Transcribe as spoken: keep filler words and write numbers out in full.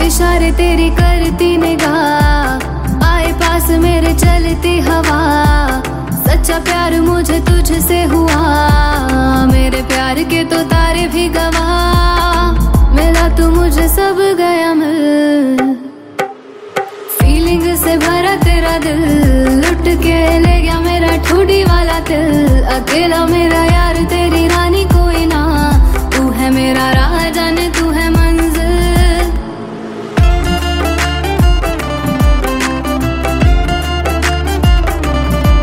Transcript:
इशारे तेरी करती निगाह, आए पास मेरे चलती हवा। सच्चा प्यार मुझे तुझसे हुआ, मेरे प्यार के तो तारे भी गवाह। मिला तू मुझे सब गया मिल, फीलिंग से भरा तेरा दिल, लुट के ले गया मेरा ठुडी वाला दिल। अकेला मेरा यार तेरी